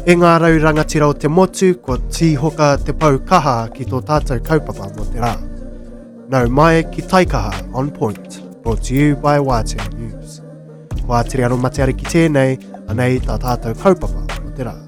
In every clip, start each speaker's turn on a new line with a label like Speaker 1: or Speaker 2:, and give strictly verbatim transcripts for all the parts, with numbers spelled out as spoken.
Speaker 1: E ngā rau rangatira o te motu, ko tīhoka te pau kaha ki tō tātou kaupapa mo te rā. Nau mai ki Taikaha On Point, brought to you by Wātea News. Ko ātiri aro mate ari ki tēnei, anei tā tātou kaupapa mo te rā.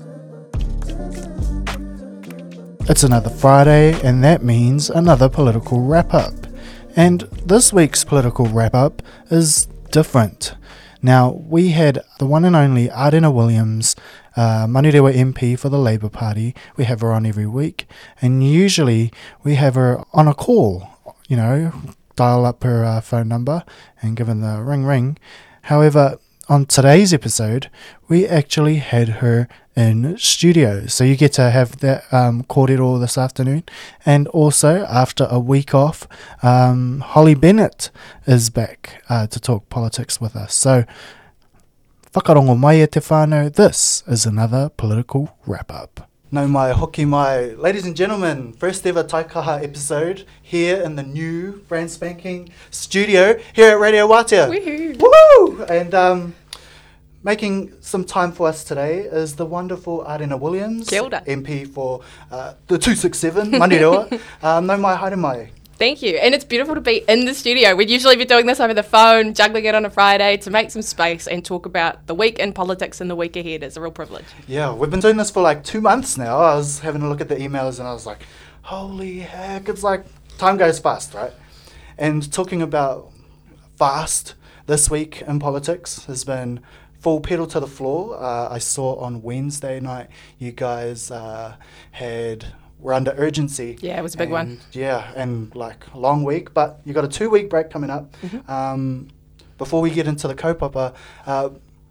Speaker 2: It's another Friday, and that means another political wrap-up. And this week's political wrap-up is different. Now, we had the one and only Ardena Williams, uh, Manurewa M P for the Labour Party. We have her on every week, and usually we have her on a call, you know, dial up her uh, phone number and give her the ring ring. However, on today's episode, we actually had her in studio. So you get to have that um, kōrero this afternoon. And also, after a week off, um, Holly Bennett is back uh, to talk politics with us. So, whakarongo mai e te whānau, this is another political wrap-up. Nau mai, hoki mai. Ladies and gentlemen, first ever Taikaha episode here in the new brand spanking studio here at Radio Wātea.
Speaker 3: Woohoo!
Speaker 2: Woo! And um, making some time for us today is the wonderful Ardena Williams,
Speaker 3: Kia ora.
Speaker 2: M P for uh, the two sixty-seven, Manurewa. um, nau mai, haere mai.
Speaker 3: Thank you. And it's beautiful to be in the studio. We'd usually be doing this over the phone, juggling it on a Friday to make some space and talk about the week in politics and the week ahead. It's a real privilege.
Speaker 2: Yeah, we've been doing this for like two months now. I was having a look at the emails and I was like, holy heck, it's like time goes fast, right? And talking about fast this week in politics has been full pedal to the floor. Uh, I saw on Wednesday night you guys uh, had... We're under urgency.
Speaker 3: Yeah, it was a big
Speaker 2: and,
Speaker 3: one.
Speaker 2: Yeah, and like a long week, but you got a two week break coming up.
Speaker 3: Mm-hmm.
Speaker 2: Um, before we get into the kaupapa, uh,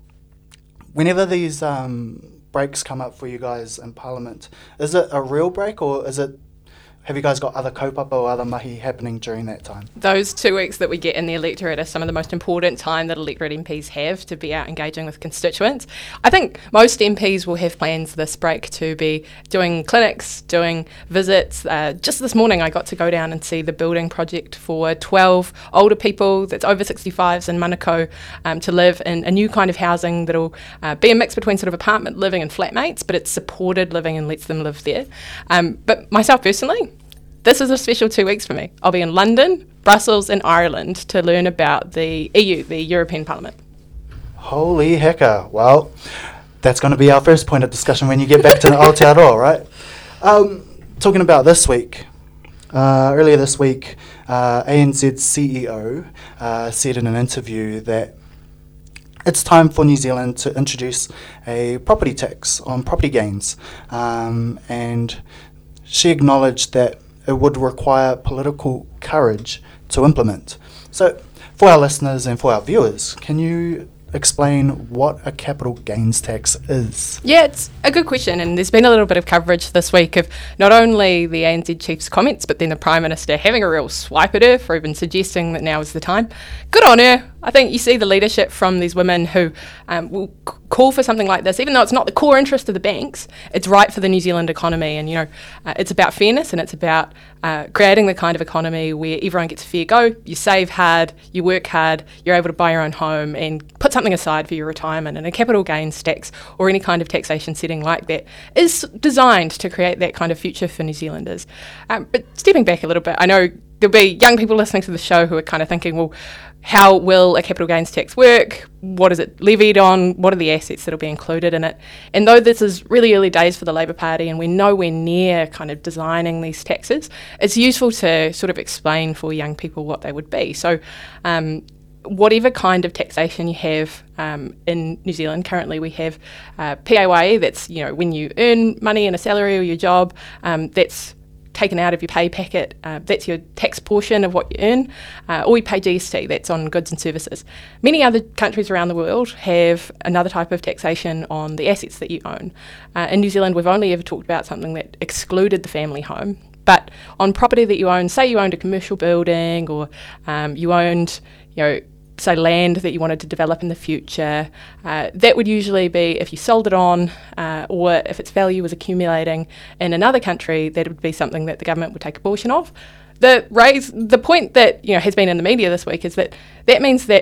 Speaker 2: whenever these um, breaks come up for you guys in Parliament, is it a real break or is it, have you guys got other kaupapa or other mahi happening during that time?
Speaker 3: Those two weeks that we get in the electorate are some of the most important time that electorate M Ps have to be out engaging with constituents. I think most M Ps will have plans this break to be doing clinics, doing visits. Uh, just this morning I got to go down and see the building project for twelve older people that's over sixty-fives in Manukau um, to live in a new kind of housing that'll uh, be a mix between sort of apartment living and flatmates, but it's supported living and lets them live there. Um, but myself personally, this is a special two weeks for me. I'll be in London, Brussels and Ireland to learn about the E U, the European Parliament.
Speaker 2: Holy hecka. Well, that's going to be our first point of discussion when you get back to Aotearoa, right? Um, talking about this week, uh, earlier this week, uh, A N Z's C E O uh, said in an interview that it's time for New Zealand to introduce a property tax on property gains. Um, and she acknowledged that it would require political courage to implement. So, for our listeners and for our viewers, can you explain what a capital gains tax is?
Speaker 3: Yeah, it's a good question, and there's been a little bit of coverage this week of not only the A N Z Chief's comments, but then the Prime Minister having a real swipe at her for even suggesting that now is the time. Good on her. I think you see the leadership from these women who um, will c- call for something like this, even though it's not the core interest of the banks, it's right for the New Zealand economy. And, you know, uh, it's about fairness and it's about uh, creating the kind of economy where everyone gets a fair go. You save hard, you work hard, you're able to buy your own home and put something aside for your retirement. And a capital gains tax or any kind of taxation setting like that is designed to create that kind of future for New Zealanders. Um, but stepping back a little bit, I know there'll be young people listening to the show who are kind of thinking, well, how will a capital gains tax work? What is it levied on? What are the assets that will be included in it? And though this is really early days for the Labour Party and we're nowhere near kind of designing these taxes, it's useful to sort of explain for young people what they would be. So um, whatever kind of taxation you have um, in New Zealand, currently we have uh, P A Y E, that's, you know, when you earn money in a salary or your job, um, that's taken out of your pay packet, uh, that's your tax portion of what you earn, uh, or we pay G S T, that's on goods and services. Many other countries around the world have another type of taxation on the assets that you own. Uh, in New Zealand, we've only ever talked about something that excluded the family home, but on property that you own, say you owned a commercial building or um, you owned, you know, say land that you wanted to develop in the future, uh, that would usually be if you sold it on uh, or if its value was accumulating in another country, that would be something that the government would take a portion of. The raise, the point that, you know, has been in the media this week is that that means that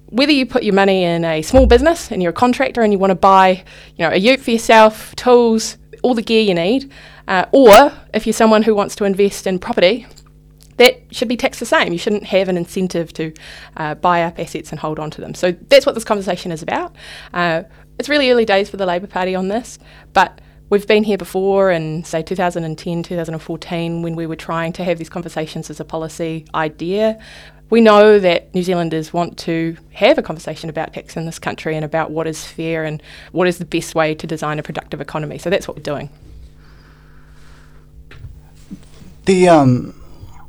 Speaker 3: whether you put your money in a small business and you're a contractor and you want to buy, you know, a ute for yourself, tools, all the gear you need, uh, or if you're someone who wants to invest in property, that should be taxed the same. You shouldn't have an incentive to uh, buy up assets and hold on to them. So that's what this conversation is about. Uh, it's really early days for the Labour Party on this, but we've been here before in, say, two thousand ten, two thousand fourteen, when we were trying to have these conversations as a policy idea. We know that New Zealanders want to have a conversation about tax in this country and about what is fair and what is the best way to design a productive economy. So that's what we're doing.
Speaker 2: The um,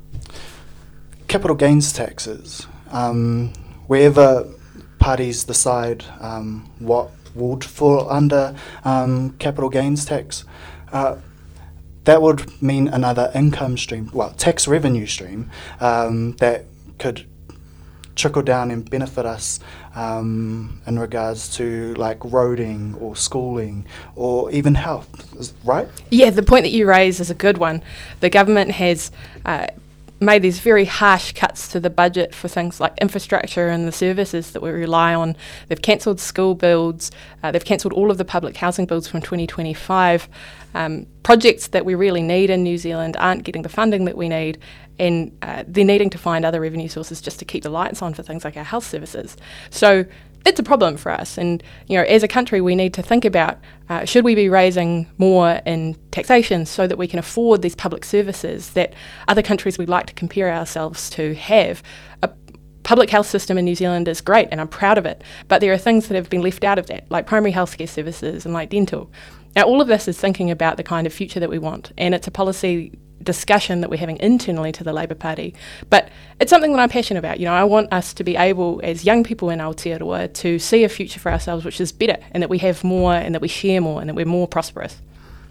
Speaker 2: capital gains taxes, um, wherever parties decide um, what would fall under um, capital gains tax, uh, that would mean another income stream, well, tax revenue stream um, that could trickle down and benefit us um, in regards to like roading or schooling or even health, is- right?
Speaker 3: Yeah, the point that you raise is a good one. The government has uh, made these very harsh cuts to the budget for things like infrastructure and the services that we rely on. They've cancelled school builds, uh, they've cancelled all of the public housing builds from twenty twenty-five. Um, projects that we really need in New Zealand aren't getting the funding that we need, and uh, they're needing to find other revenue sources just to keep the lights on for things like our health services. So it's a problem for us, and you know, as a country, we need to think about uh, should we be raising more in taxation so that we can afford these public services that other countries we'd like to compare ourselves to have. A public health system in New Zealand is great, and I'm proud of it, but there are things that have been left out of that, like primary healthcare services and like dental. Now, all of this is thinking about the kind of future that we want, and it's a policy discussion that we're having internally to the Labour Party. But it's something that I'm passionate about. You know, I want us to be able, as young people in Aotearoa, to see a future for ourselves which is better, and that we have more, and that we share more, and that we're more prosperous.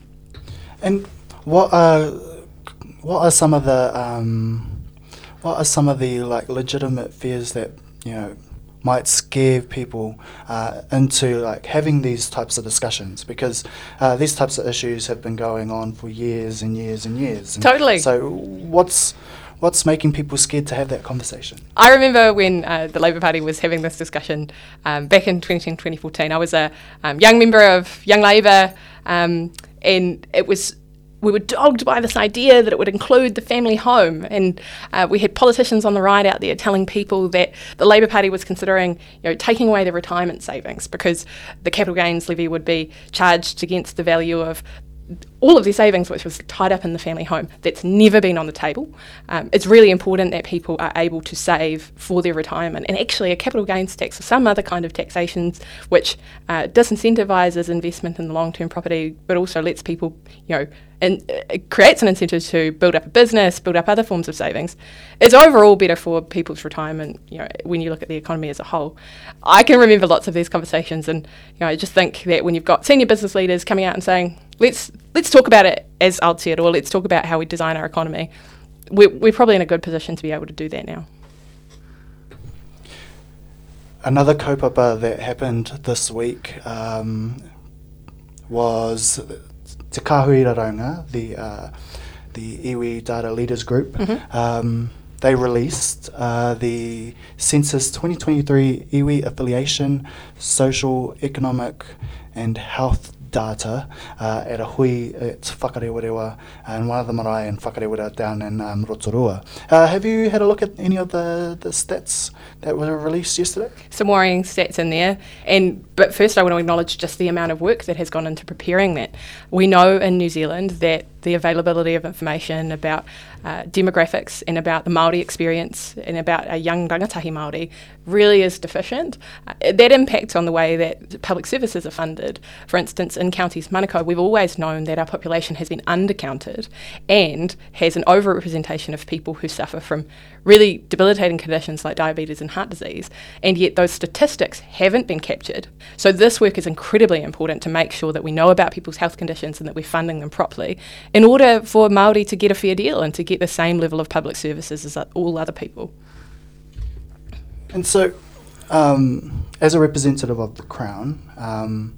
Speaker 2: And what are what are some of the um, what are some of the like legitimate fears that you know might scare people uh, into like having these types of discussions, because uh, these types of issues have been going on for years and years and years. And
Speaker 3: Totally.
Speaker 2: So what's what's making people scared to have that conversation?
Speaker 3: I remember when uh, the Labour Party was having this discussion um, back in twenty ten, twenty fourteen. I was a um, young member of Young Labour, um, and it was we were dogged by this idea that it would include the family home, and uh, we had politicians on the right out there telling people that the Labour Party was considering, you know, taking away their retirement savings because the capital gains levy would be charged against the value of all of their savings, which was tied up in the family home. That's never been on the table. Um, it's really important that people are able to save for their retirement. And actually, a capital gains tax or some other kind of taxation which uh, disincentivises investment in the long-term property, but also lets people, you know, and it creates an incentive to build up a business, build up other forms of savings, is overall better for people's retirement, you know, when you look at the economy as a whole. I can remember lots of these conversations, and you know, I just think that when you've got senior business leaders coming out and saying, let's let's talk about it as Aotearoa, let's talk about how we design our economy, we're, we're probably in a good position to be able to do that now.
Speaker 2: Another kaupapa that happened this week um, was Te Kāhuiraronga, the uh, the iwi Data Leaders Group.
Speaker 3: Mm-hmm.
Speaker 2: Um, they released uh, the Census twenty twenty-three iwi affiliation, social, economic and health data uh, at a hui at Whakarewarewa and one of the marae in Whakarewarewa down in um, Rotorua. Uh, have you had a look at any of the, the stats that were released yesterday?
Speaker 3: Some worrying stats in there, and but first I want to acknowledge just the amount of work that has gone into preparing that. We know in New Zealand that the availability of information about uh, demographics and about the Māori experience and about a young rangatahi Māori really is deficient. Uh, that impacts on the way that public services are funded. For instance, in counties Manukau, we've always known that our population has been undercounted and has an overrepresentation of people who suffer from really debilitating conditions like diabetes and heart disease, and yet those statistics haven't been captured. So this work is incredibly important to make sure that we know about people's health conditions and that we're funding them properly in order for Māori to get a fair deal and to get the same level of public services as all other people.
Speaker 2: And so, um, as a representative of the Crown, um,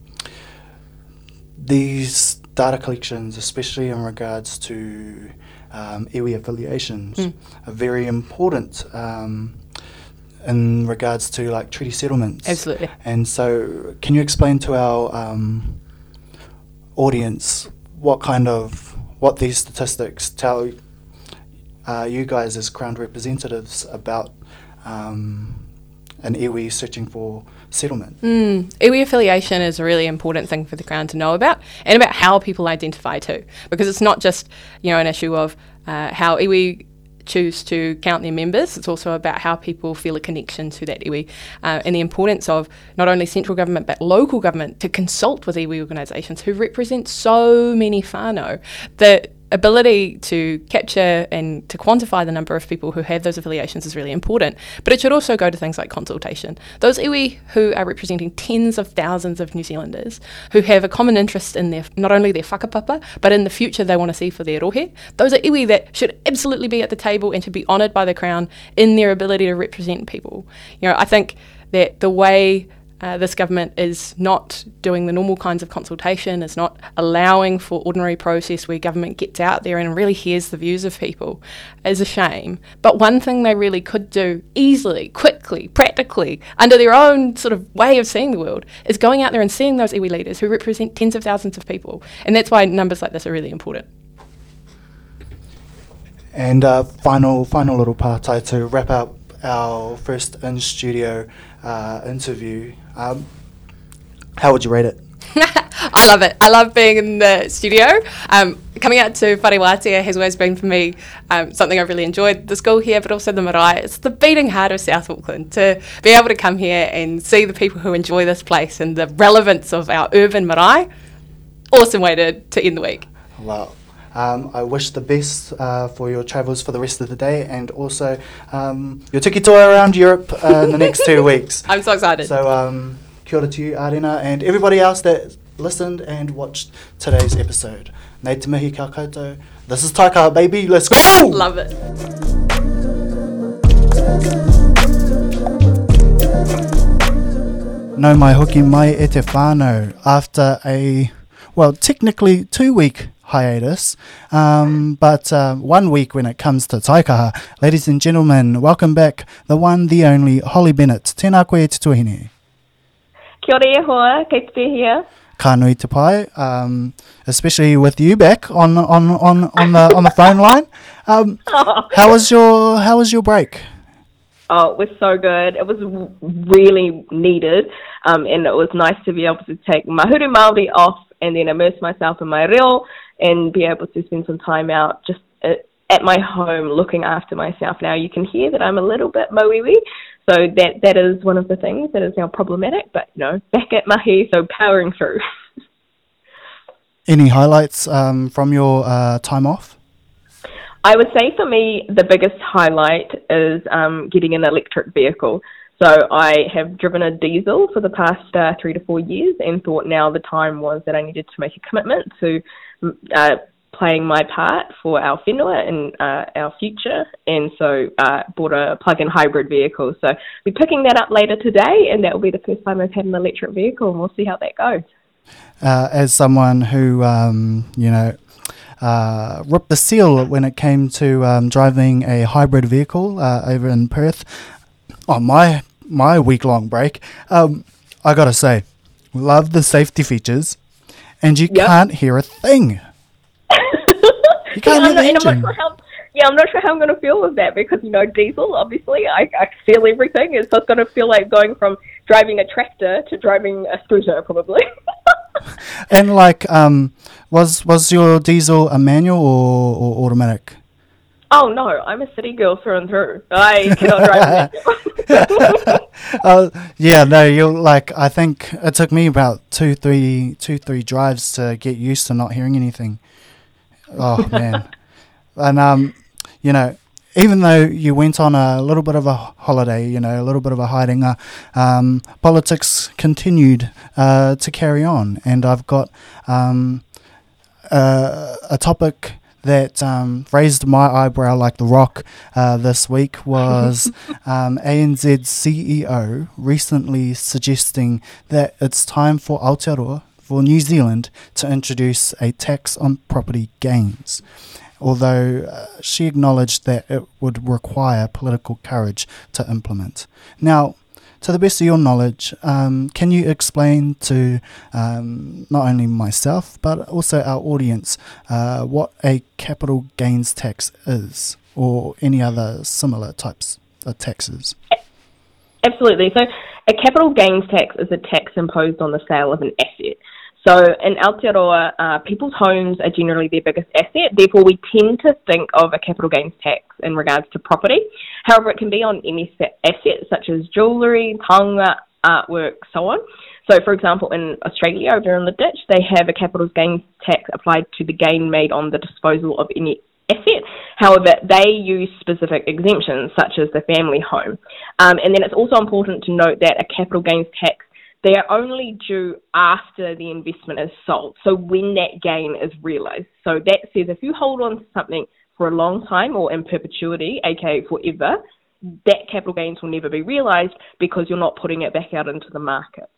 Speaker 2: these data collections, especially in regards to um, iwi affiliations, mm. are very important. Um, in regards to like treaty settlements.
Speaker 3: Absolutely.
Speaker 2: And so, can you explain to our um, audience what kind of what these statistics tell uh, you guys as Crown representatives about um, an iwi searching for settlement?
Speaker 3: Mm. Iwi affiliation is a really important thing for the Crown to know about, and about how people identify too, because it's not just, you know, an issue of uh, how iwi choose to count their members. It's also about how people feel a connection to that iwi, uh, and the importance of not only central government but local government to consult with iwi organisations who represent so many whānau. The ability to capture and to quantify the number of people who have those affiliations is really important, but it should also go to things like consultation. Those iwi who are representing tens of thousands of New Zealanders who have a common interest in their not only their whakapapa, but in the future they want to see for their rohe, those are iwi that should absolutely be at the table and should be honoured by the Crown in their ability to represent people. You know, I think that the way Uh, this government is not doing the normal kinds of consultation, is not allowing for ordinary process where government gets out there and really hears the views of people, is a shame. But one thing they really could do easily, quickly, practically, under their own sort of way of seeing the world, is going out there and seeing those iwi leaders who represent tens of thousands of people. And that's why numbers like this are really important.
Speaker 2: And uh, final, final little partai to wrap up our first in-studio uh, interview. Um, how would you rate it?
Speaker 3: I love it. I love being in the studio. Um, coming out to Wharewatia has always been for me um, something I've really enjoyed. The school here, but also the marae. It's the beating heart of South Auckland. To be able to come here and see the people who enjoy this place and the relevance of our urban marae, awesome way to, to end the week.
Speaker 2: Wow. Um, I wish the best uh, for your travels for the rest of the day, and also um, your tiki tour around Europe uh, in the next two weeks.
Speaker 3: I'm so excited.
Speaker 2: So um, kia ora to you, Arena, and everybody else that listened and watched today's episode. Nei te mihi kia koutou. This is Taikaha, baby. Let's go!
Speaker 3: Love it.
Speaker 2: No mai hoki mai e te whānau. After a, well, technically two-week hiatus, um, but uh, one week when it comes to Taikaha. Ladies and gentlemen, welcome back, the one, the only, Holly Bennett. Tēnā koe te tuahine.
Speaker 4: Kia ora e hoa, kei te here.
Speaker 2: Ka nui te pai, um, especially with you back on on, on, on the on the phone line. Um, how was your How was your break?
Speaker 4: Oh, it was so good. It was w- really needed, um, and it was nice to be able to take mahuru Māori off and then immerse myself in my reo and be able to spend some time out just at, at my home looking after myself. Now, you can hear that I'm a little bit moiwi, so that, that is one of the things that is now problematic, but, you know, back at mahi, so powering through.
Speaker 2: Any highlights um, from your uh, time off?
Speaker 4: I would say for me, the biggest highlight is um, getting an electric vehicle. So I have driven a diesel for the past uh, three to four years and thought now the time was that I needed to make a commitment to uh, playing my part for our whenua and uh, our future. And so uh, bought a plug-in hybrid vehicle. So we're picking that up later today, and that will be the first time I've had an electric vehicle, and we'll see how that goes.
Speaker 2: Uh, as someone who, um, you know, uh, ripped the seal when it came to um, driving a hybrid vehicle uh, over in Perth on my my week-long break, um, I gotta say, love the safety features, and you
Speaker 4: Yep.
Speaker 2: can't hear a thing. You can't
Speaker 4: Yeah,
Speaker 2: hear the
Speaker 4: I'm not, and I'm
Speaker 2: engine.
Speaker 4: not sure how, yeah, I'm not sure how I'm going to feel with that because, you know, diesel, obviously, I, I feel everything. It's just going to feel like going from driving a tractor to driving a scooter, probably.
Speaker 2: And like, um, was was your diesel a manual or, or automatic?
Speaker 4: Oh, no, I'm a city girl through and through. I cannot drive a
Speaker 2: uh, yeah, no, you're like, I think it took me about two, three, two, three drives to get used to not hearing anything. Oh, man. And, um, you know, even though you went on a little bit of a holiday, you know, a little bit of a haerenga, um, politics continued uh, to carry on. And I've got um, uh, a topic that um, raised my eyebrow like the rock uh, this week was um, A N Z's C E O recently suggesting that it's time for Aotearoa, for New Zealand, to introduce a tax on property gains. although uh, she acknowledged that it would require political courage to implement. Now, to the best of your knowledge, um, can you explain to um, not only myself but also our audience uh, what a capital gains tax is, or any other similar types of taxes?
Speaker 4: Absolutely. So a capital gains tax is a tax imposed on the sale of an asset. So in Aotearoa, uh, people's homes are generally their biggest asset. Therefore, we tend to think of a capital gains tax in regards to property. However, it can be on any asset such as jewellery, taonga, artwork, so on. So, for example, in Australia, over in the ditch, they have a capital gains tax applied to the gain made on the disposal of any asset. However, they use specific exemptions, such as the family home. Um, and then it's also important to note that a capital gains tax, they are only due after the investment is sold, so when that gain is realised. So that says if you hold on to something for a long time or in perpetuity, aka forever, that capital gains will never be realised because you're not putting it back out into the market.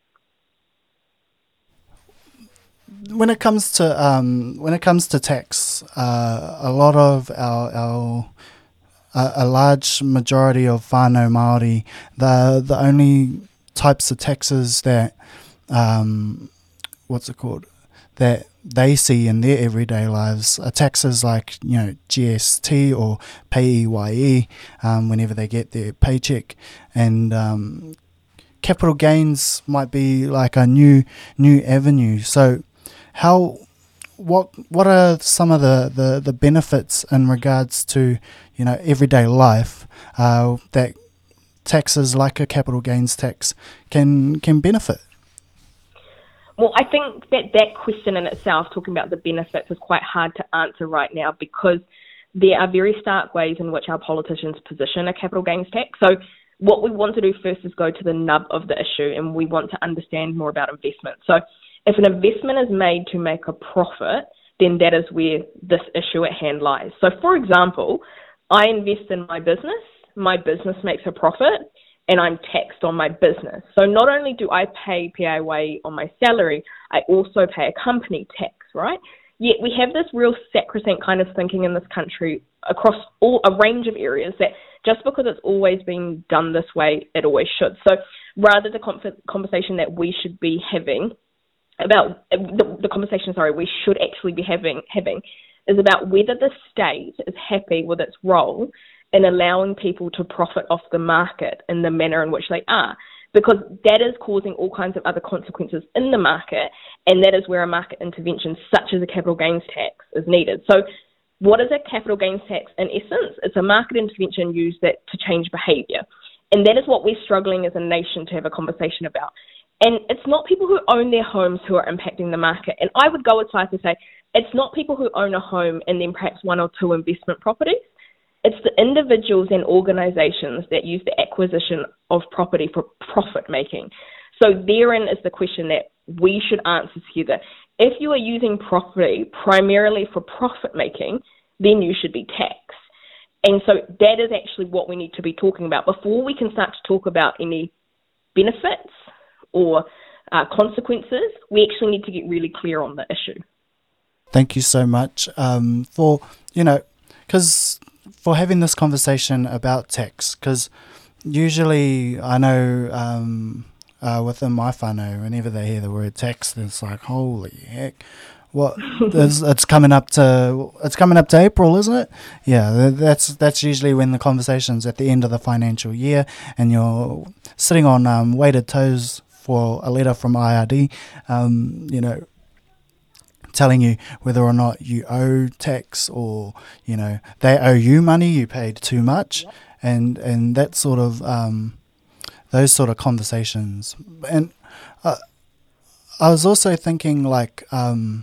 Speaker 2: When it comes to um, when it comes to tax, uh, a lot of our our uh, a large majority of whānau Māori, the the only types of taxes that um, what's it called that they see in their everyday lives are taxes like, you know, G S T or PAYE um, whenever they get their paycheck, and um, capital gains might be like a new new avenue. So how what what are some of the, the, the benefits in regards to, you know, everyday life uh, that taxes like a capital gains tax can can benefit?
Speaker 4: Well, I think that that question in itself, talking about the benefits, is quite hard to answer right now because there are very stark ways in which our politicians position a capital gains tax. So what we want to do first is go to the nub of the issue, and we want to understand more about investment. So if an investment is made to make a profit, then that is where this issue at hand lies. So, for example, I invest in my business, my business makes a profit, and I'm taxed on my business. So not only do I pay P A Y E on my salary, I also pay a company tax, right? Yet we have this real sacrosanct kind of thinking in this country across all a range of areas that just because it's always been done this way, it always should. So rather the conversation that we should be having about the, the conversation, sorry, we should actually be having having is about whether the state is happy with its role in allowing people to profit off the market in the manner in which they are, because that is causing all kinds of other consequences in the market, and that is where a market intervention such as a capital gains tax is needed. So what is a capital gains tax? In essence, it's a market intervention used that to change behaviour, and that is what we're struggling as a nation to have a conversation about. And it's not people who own their homes who are impacting the market. And I would go as far as to say it's not people who own a home and then perhaps one or two investment properties. It's the individuals and organisations that use the acquisition of property for profit making. So therein is the question that we should answer together. If you are using property primarily for profit making, then you should be taxed. And so that is actually what we need to be talking about before we can start to talk about any benefits or uh, consequences. We actually need to get really clear on the issue.
Speaker 2: Thank you so much um, for, you know, because for having this conversation about tax, because usually I know um, uh, within my whānau, whenever they hear the word tax, it's like, holy heck, what? it's, it's coming up to it's coming up to April, isn't it? Yeah, that's that's usually when the conversation's at the end of the financial year, and you're sitting on um, weighted toes for a letter from I R D, um, you know, telling you whether or not you owe tax, or, you know, they owe you money, you paid too much, and and that sort of um, those sort of conversations. And uh, I was also thinking, like, um,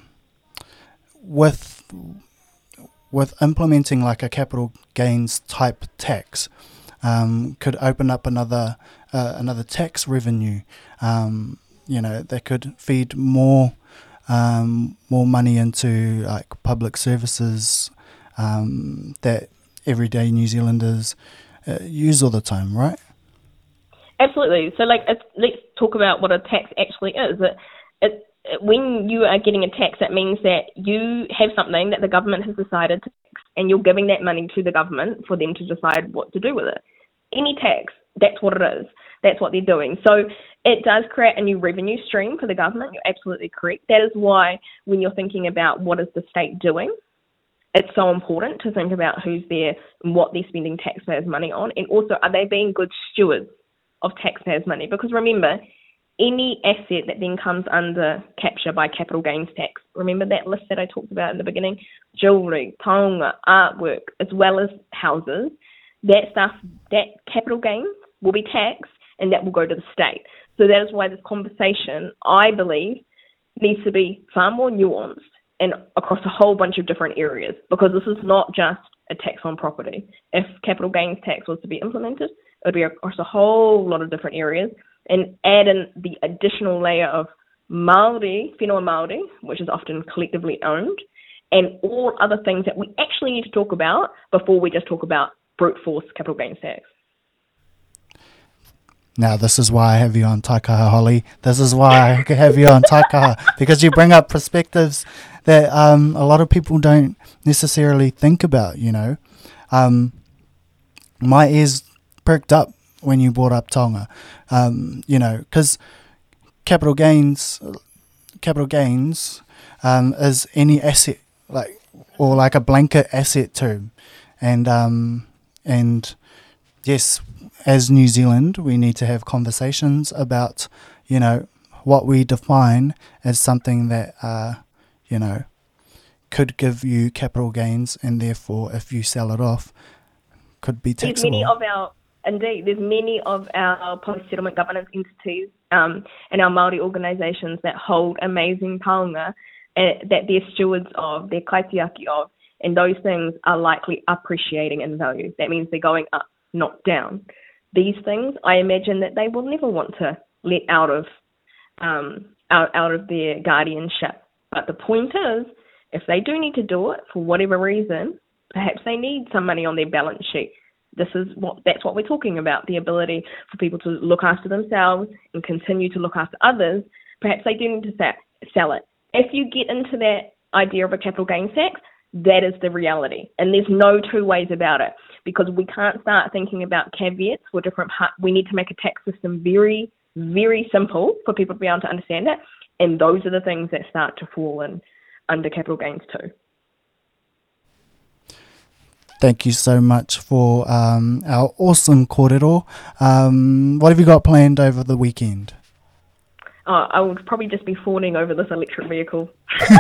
Speaker 2: with with implementing like a capital gains type tax, um, could open up another uh, another tax revenue, um, you know, that could feed more um, more money into like public services um, that everyday New Zealanders uh, use all the time, right?
Speaker 4: Absolutely. So, like, it's, let's talk about what a tax actually is. It, it when you are getting a tax, it means that you have something that the government has decided to tax, and you're giving that money to the government for them to decide what to do with it. Any tax, that's what it is. That's what they're doing. So it does create a new revenue stream for the government. You're absolutely correct. That is why when you're thinking about what is the state doing, it's so important to think about who's there and what they're spending taxpayers' money on, and also are they being good stewards of taxpayers' money? Because remember, any asset that then comes under capture by capital gains tax, remember that list that I talked about in the beginning? Jewellery, taonga, artwork, as well as houses, that stuff, that capital gains will be taxed and that will go to the state. So that is why this conversation, I believe, needs to be far more nuanced and across a whole bunch of different areas, because this is not just a tax on property. If capital gains tax was to be implemented, it would be across a whole lot of different areas, and add in the additional layer of Māori, whenua Māori, which is often collectively owned, and all other things that we actually need to talk about before we just talk about brute force capital gains tax.
Speaker 2: Now, this is why I have you on Taikaha, Holly. This is why I have you on Taikaha, because you bring up perspectives that um, a lot of people don't necessarily think about, you know. Um, my ears perked up when you brought up Tonga, um, you know, because capital gains, capital gains um, is any asset, like, or like a blanket asset term. And, um, and yes, as New Zealand, we need to have conversations about, you know, what we define as something that, uh, you know, could give you capital gains, and therefore, if you sell it off, could be taxable.
Speaker 4: There's many of our, indeed, there's many of our post-settlement governance entities um, and our Māori organisations that hold amazing taonga uh, that they're stewards of, they're kaitiaki of, and those things are likely appreciating in value. That means they're going up, not down. These things, I imagine that they will never want to let out of um, out, out of their guardianship. But the point is, if they do need to do it for whatever reason, perhaps they need some money on their balance sheet. This is what that's what we're talking about, the ability for people to look after themselves and continue to look after others. Perhaps they do need to sell it. If you get into that idea of a capital gains tax, that is the reality. And there's no two ways about it, because we can't start thinking about caveats for different parts. We need to make a tax system very, very simple for people to be able to understand it. And those are the things that start to fall in under capital gains too.
Speaker 2: Thank you so much for um, our awesome kōrero. Um, what have you got planned over the weekend?
Speaker 4: Oh, I would probably just be fawning over this electric vehicle.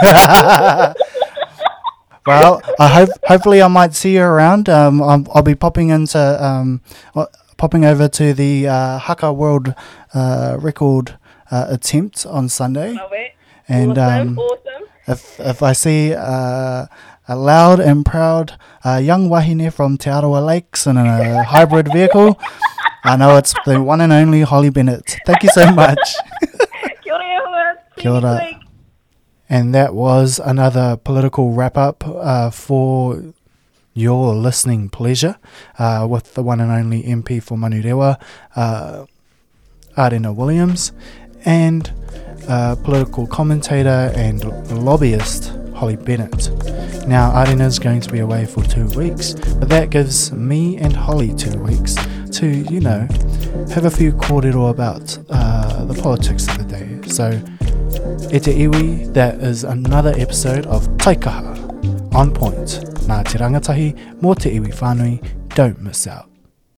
Speaker 2: Well, I hope hopefully I might see you around. Um, I'm, I'll be popping into um, popping over to the uh, Haka World uh, Record uh, attempt on Sunday.
Speaker 4: Love it.
Speaker 2: And
Speaker 4: awesome,
Speaker 2: um,
Speaker 4: awesome.
Speaker 2: if if I see uh, a loud and proud uh, young wahine from Te Arawa Lakes in a hybrid vehicle, I know it's the one and only Holly Bennett. Thank you so much.
Speaker 4: Kia ora.
Speaker 2: Kia ora. And that was another political wrap-up uh, for your listening pleasure uh, with the one and only M P for Manurewa, uh, Arena Williams, and uh, political commentator and lobbyist Holly Bennett. Now, Arena is going to be away for two weeks, but that gives me and Holly two weeks to, you know, have a few kōrero about uh, the politics of the day. So, e te iwi, that is another episode of Taikaha, On Point, nā te rangatahi, mō te iwi whānui, don't miss out.